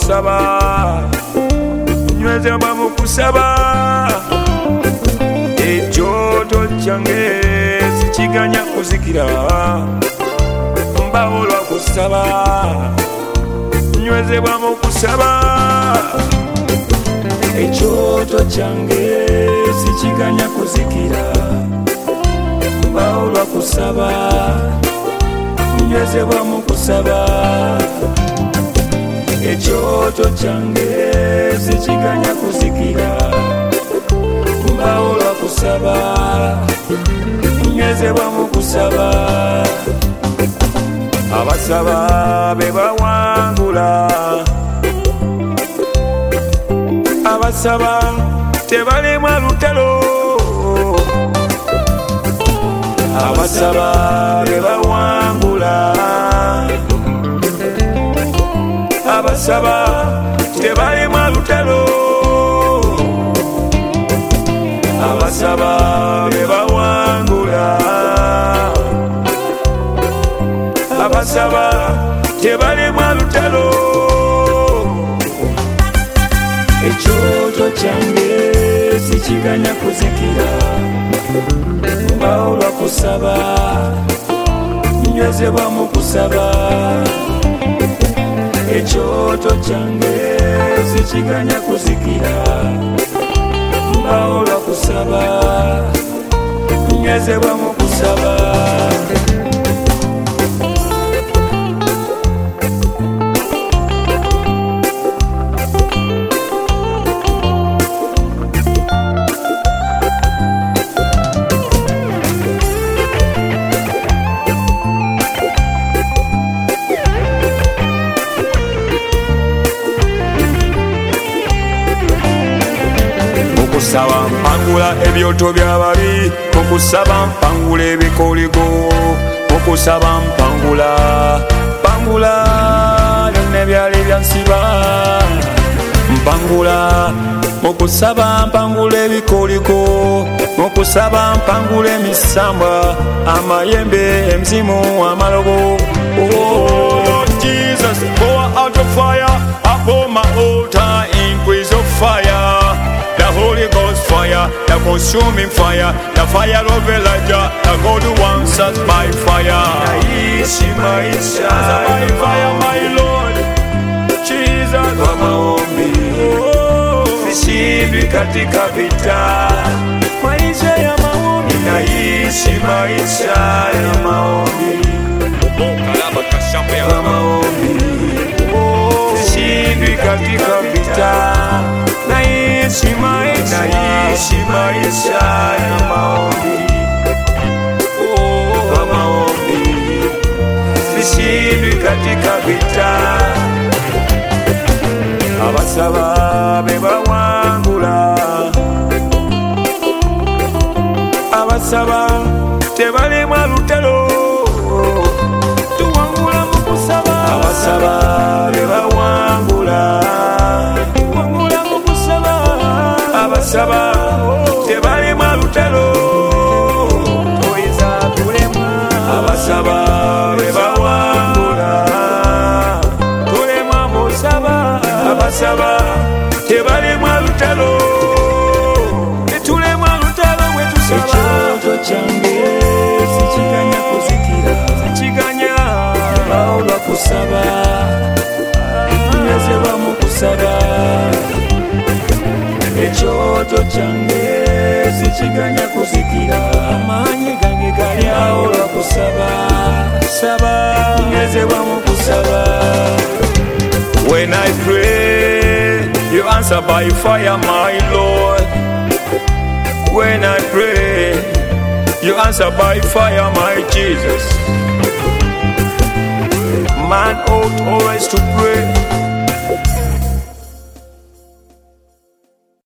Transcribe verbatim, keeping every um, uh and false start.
kusaba, nywezebwa mu kusaba. Ekyoto kyange sikiganya kuzikira, mbawo lwa kusaba, nywezebwa mu kusaba. Ekyoto kyange sikiganya kuzikira, mbawo lwa kusaba, nywezebwa mu kusaba. Ekyoto kyange sikiganya kuzikira, mbawo lwa kusaba, nywezebwa mu kusaba. Abasaba be bawangula, abasaba tebalemwa lutalo. Abasaba be bawangula, abasaba tebalemwa lutalo. Abasaba be bawangula, abasaba tebalemwa lutalo. Ekyoto kyange sikiganya kuzikira, mbawo lwa kusaba, nywezebwa mu kusaba. Ekyoto kyange sikiganya kuzikira, mbawo lwa kusaba, nywezebwa mu kusaba. Okusaba mpangula ebyoto by'ababi, okusaba mpangula ebikoligo, okusaba mpangula mpangula byonna ebyali byansiba. Mpangula okusaba mpangula ebikoligo, okusaba mpangula emisambwa, amayembe, emizimu, amalobo. Oh Jesus, pour out of fire upon my altar, increase of fire. The Holy Ghost fire, the consuming fire, the fire of Elijah, the God who answers by fire. Naishi maisha by fire, my Lord Jesus. Kwa maombi sishindwi katika vita, maisha ya maombi. Naishi maisha ya maombi, kwa maombi sishindwi katika vita. Naishi maisha, naishi maisha ya maombi, oh, kwa maombi sishindwi katika vita. Abasaba be bawangula, abasaba tebalemwa lutalo. Tuwangula mu kusaba, abasaba be bawangula, abasaba tebalemwa lutalo. Toyiza kulemwa, abasaba be bawangula, tulemwa musaba. Abasaba tebalemwa lutalo, tulemwa lutalo bwe tusaba. Ekyoto kyange sikiganya kuzikira, sikiganya, mbawo lwa kusaba, nywezebwa mu kusaba. Ekyoto kyange sikiganya kuzikira, amaanyi gange gali awo lwa kusaba, saba, nywezebwa mu kusaba. When I pray, you answer by fire, my Lord. When I pray, you answer by fire, my Jesus. Man ought always to pray